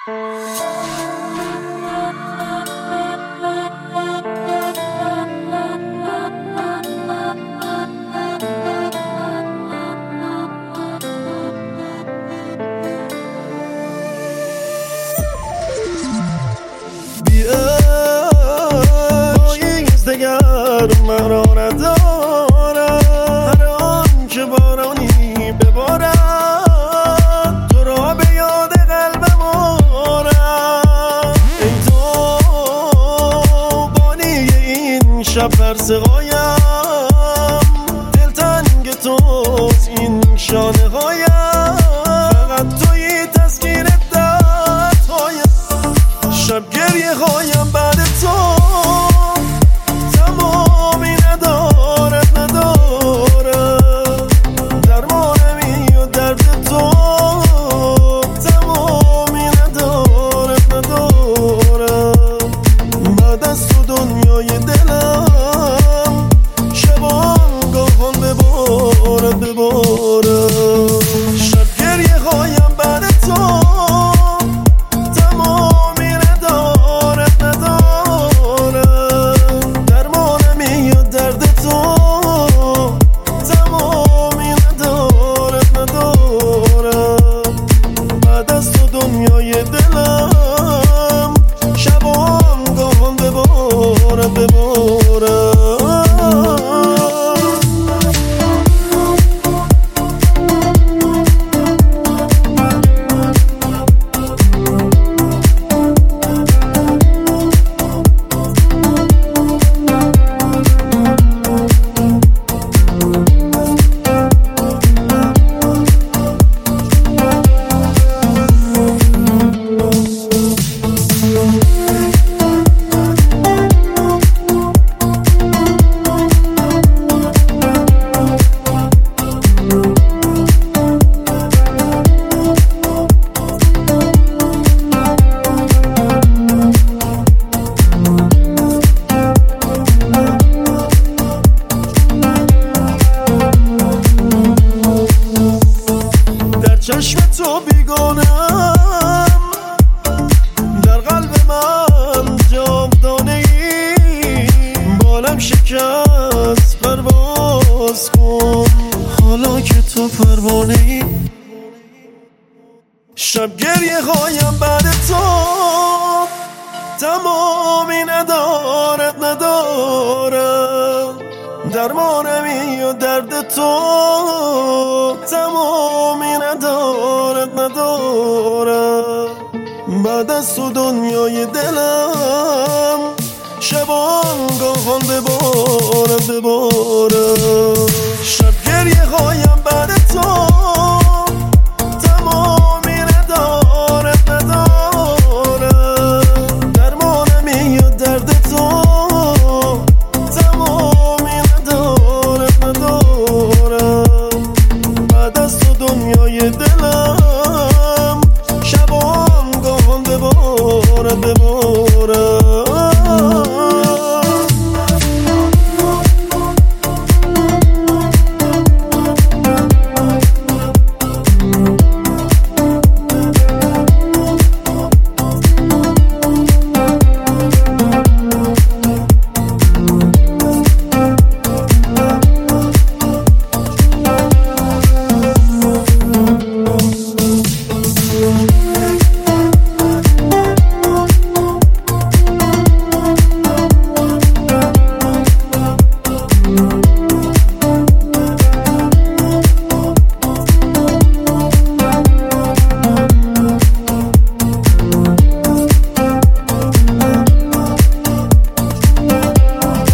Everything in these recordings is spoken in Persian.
دگر من را ندارم، هر آن که بارانی ببارد تو را به یاد قلبم آرم. ای تو بانی این شب فرسقایم، دلتنگ توست این شانه هایم، فقط تویی تسکین دردهایم. شب گریه هایم بعد تو چشم تو بیگانم، در قلب من جاودانه ای، بالم شکست پرواز کن حالا که تو پروانه ای. شب گریه هایم بعد تو تمامی ندارد، درمانمی و درد تو تمامی ندارد. بعد از تو دنیای دلم شبانگاهان ببارد. شب گریه هایم بعد تو تمامی ندارد، درمانمی و درد تو تمامی ندارد. بعد از تو دنیای دلم شبانگاهان ببارد.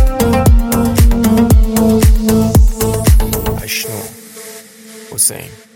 Hussein.